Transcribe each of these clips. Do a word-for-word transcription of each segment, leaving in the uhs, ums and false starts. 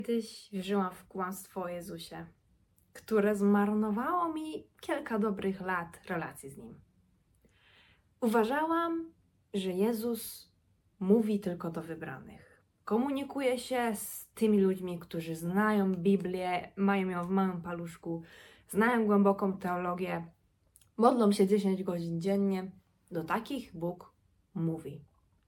Kiedyś wierzyłam w kłamstwo o Jezusie, które zmarnowało mi kilka dobrych lat relacji z Nim. Uważałam, że Jezus mówi tylko do wybranych. Komunikuje się z tymi ludźmi, którzy znają Biblię, mają ją w małym paluszku, znają głęboką teologię, modlą się dziesięć godzin dziennie. Do takich Bóg mówi.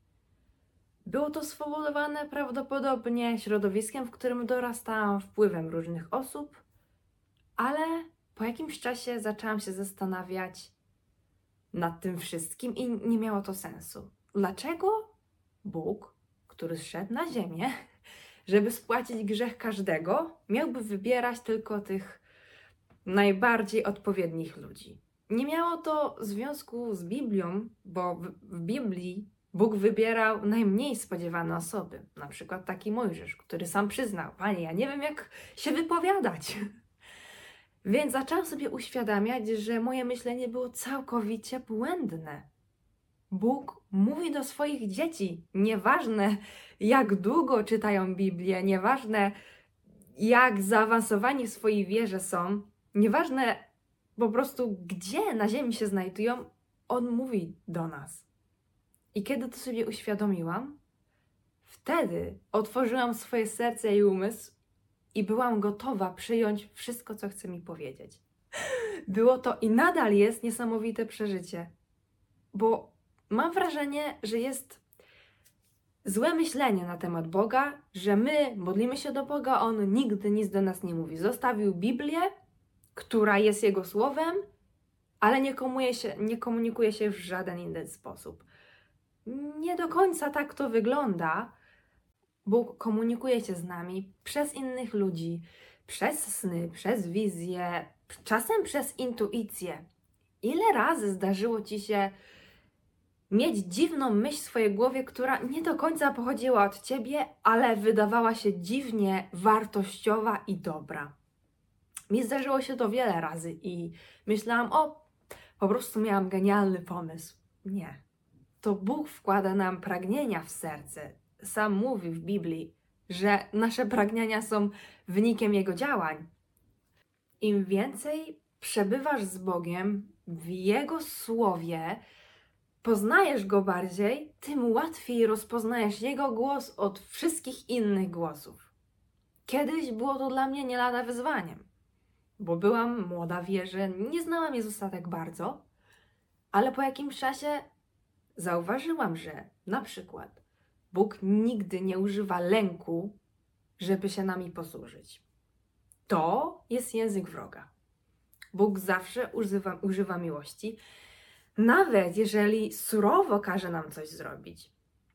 Było to spowodowane prawdopodobnie środowiskiem, w którym dorastałam, wpływem różnych osób, ale po jakimś czasie zaczęłam się zastanawiać nad tym wszystkim i nie miało to sensu. Dlaczego Bóg, który zszedł na ziemię, żeby spłacić grzech każdego, miałby wybierać tylko tych najbardziej odpowiednich ludzi? Nie miało to związku z Biblią, bo w, w Biblii Bóg wybierał najmniej spodziewane osoby. Na przykład taki Mojżesz, który sam przyznał: Panie, ja nie wiem, jak się wypowiadać. Więc zaczęłam sobie uświadamiać, że moje myślenie było całkowicie błędne. Bóg mówi do swoich dzieci. Nieważne, jak długo czytają Biblię, nieważne, jak zaawansowani w swojej wierze są, nieważne po prostu, gdzie na ziemi się znajdują, On mówi do nas. I kiedy to sobie uświadomiłam, wtedy otworzyłam swoje serce i umysł i byłam gotowa przyjąć wszystko, co chce mi powiedzieć. Było to i nadal jest niesamowite przeżycie, bo mam wrażenie, że jest złe myślenie na temat Boga, że my modlimy się do Boga, On nigdy nic do nas nie mówi. Zostawił Biblię, która jest Jego słowem, ale nie komunikuje się, nie komunikuje się w żaden inny sposób. Nie do końca tak to wygląda. Bóg komunikuje się z nami przez innych ludzi, przez sny, przez wizje, czasem przez intuicję. Ile razy zdarzyło Ci się mieć dziwną myśl w swojej głowie, która nie do końca pochodziła od Ciebie, ale wydawała się dziwnie wartościowa i dobra? Mi zdarzyło się to wiele razy i myślałam: o, po prostu miałam genialny pomysł. Nie. To Bóg wkłada nam pragnienia w serce. Sam mówi w Biblii, że nasze pragnienia są wynikiem Jego działań. Im więcej przebywasz z Bogiem w Jego Słowie, poznajesz Go bardziej, tym łatwiej rozpoznajesz Jego głos od wszystkich innych głosów. Kiedyś było to dla mnie nie lada wyzwaniem, bo byłam młoda w wierze, nie znałam Jezusa tak bardzo, ale po jakimś czasie zauważyłam, że na przykład Bóg nigdy nie używa lęku, żeby się nami posłużyć. To jest język wroga. Bóg zawsze używa, używa miłości, nawet jeżeli surowo każe nam coś zrobić.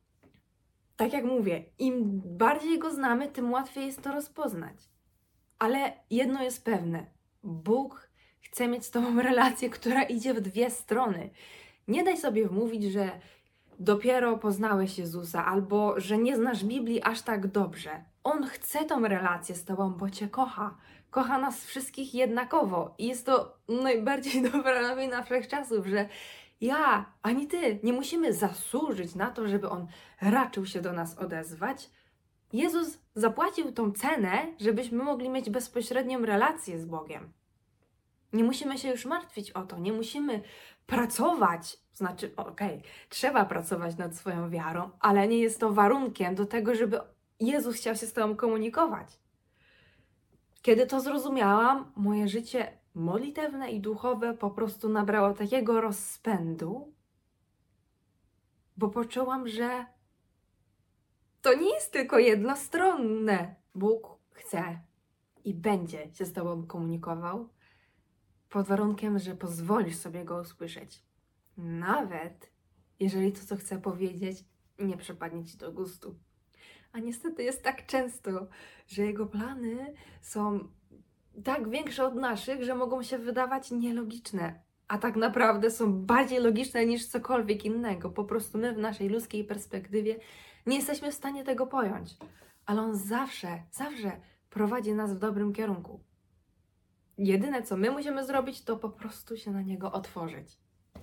Tak jak mówię, im bardziej Go znamy, tym łatwiej jest to rozpoznać. Ale jedno jest pewne. Bóg chce mieć z Tobą relację, która idzie w dwie strony. Nie daj sobie wmówić, że dopiero poznałeś Jezusa albo że nie znasz Biblii aż tak dobrze. On chce tą relację z Tobą, bo Cię kocha. Kocha nas wszystkich jednakowo. I jest to najbardziej dobra nowina wszechczasów, że ja ani Ty nie musimy zasłużyć na to, żeby On raczył się do nas odezwać. Jezus zapłacił tą cenę, żebyśmy mogli mieć bezpośrednią relację z Bogiem. Nie musimy się już martwić o to, nie musimy pracować, znaczy, okej, okay, trzeba pracować nad swoją wiarą, ale nie jest to warunkiem do tego, żeby Jezus chciał się z Tobą komunikować. Kiedy to zrozumiałam, moje życie modlitewne i duchowe po prostu nabrało takiego rozpędu, bo poczułam, że to nie jest tylko jednostronne. Bóg chce i będzie się z Tobą komunikował, pod warunkiem, że pozwolisz sobie Go usłyszeć. Nawet jeżeli to, co chcę powiedzieć, nie przypadnie Ci do gustu. A niestety jest tak często, że Jego plany są tak większe od naszych, że mogą się wydawać nielogiczne, a tak naprawdę są bardziej logiczne niż cokolwiek innego. Po prostu my w naszej ludzkiej perspektywie nie jesteśmy w stanie tego pojąć. Ale On zawsze, zawsze prowadzi nas w dobrym kierunku. Jedyne, co my musimy zrobić, to po prostu się na Niego otworzyć.